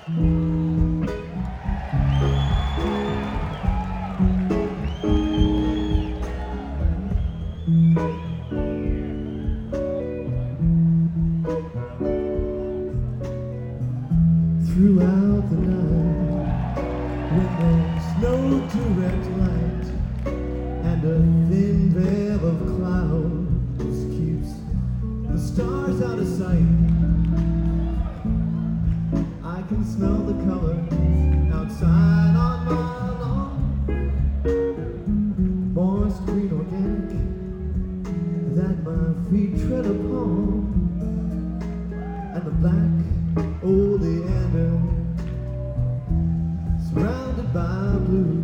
Throughout the night, when there's no direct light and a thin veil of clouds keeps the stars out of sight, I can smell the colors outside on my lawn. Moist green organic that my feet tread upon, and the black oleander surrounded by blue.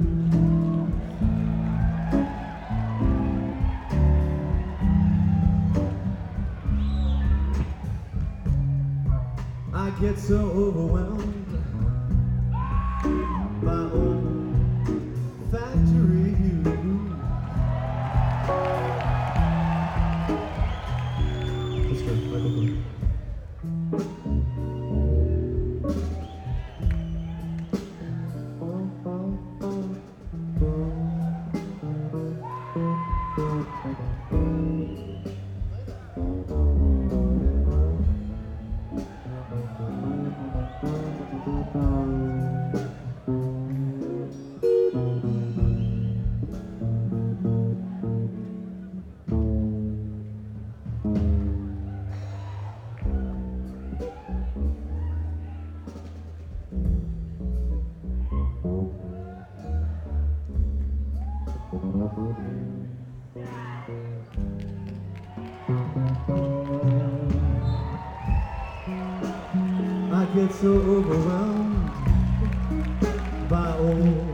I get so overwhelmed by old factory views. Let's go, Michael. I get so overwhelmed by old